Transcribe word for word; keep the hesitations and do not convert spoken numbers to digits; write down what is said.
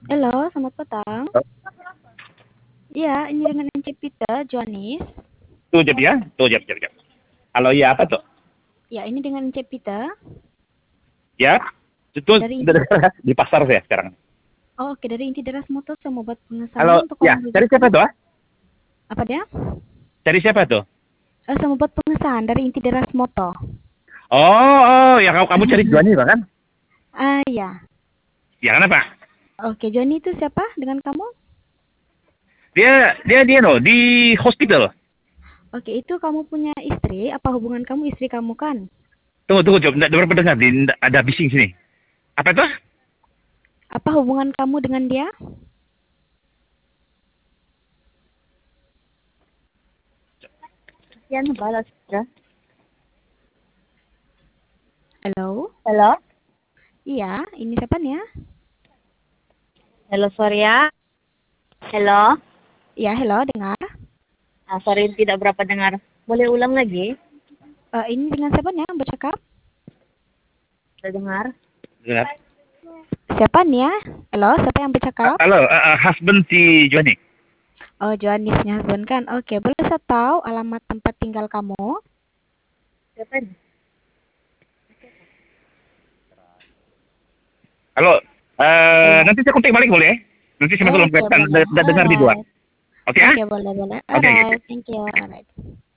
Halo, selamat petang. Iya, ini dengan Ence Pita, Joanis. Tuh, Jep ya. Tuh, Jep, Jep, Jep. Halo, iya apa tuh? Ya, ini dengan Ence Pita. Ya, itu Dari Inti. di pasar saya sekarang. Oh, oke, dari Inti Deras Motor saya mau buat Halo, pengesahan untuk ya, kamu cari register. siapa tuh? Ah? Apa dia? Cari siapa tuh? Eh, saya mau buat pengesahan dari Inti Deras Motor. Oh, oh, ya kamu kamu cari Juani, kan? Ah, ya. Ya, kenapa? Oke, Johnny itu siapa dengan kamu? Dia dia dia no di hospital. Oke, itu kamu punya istri? Apa hubungan kamu istri kamu kan? Tunggu, tunggu, coba. Nggak dapat pendengar. Di, ada bising sini. Apa itu? Apa hubungan kamu dengan dia? Yan balas ya. Halo? Halo, Iya, ini siapa nih ya? halo Surya. Halo. Iya, hello, dengar. Ah, sorry tidak berapa dengar. Boleh ulang lagi? Eh, ini dengan siapa nih yang bercakap? Tidak dengar. Dengar. Siapa nih ya? Halo, siapa yang bercakap? Halo, uh, uh, husband si Juani. Oh, Joanisnya husband kan? Oke, boleh saya tahu alamat tempat tinggal kamu? Siapa ini? Halo, uh, Halo. nanti saya kontak balik boleh? Nanti saya masuk dalam Oke, website. boleh. Udah dengar di luar. Alright. Oke, ah? Oke, boleh, boleh. Oke, oke. Alright, thank you. Alright.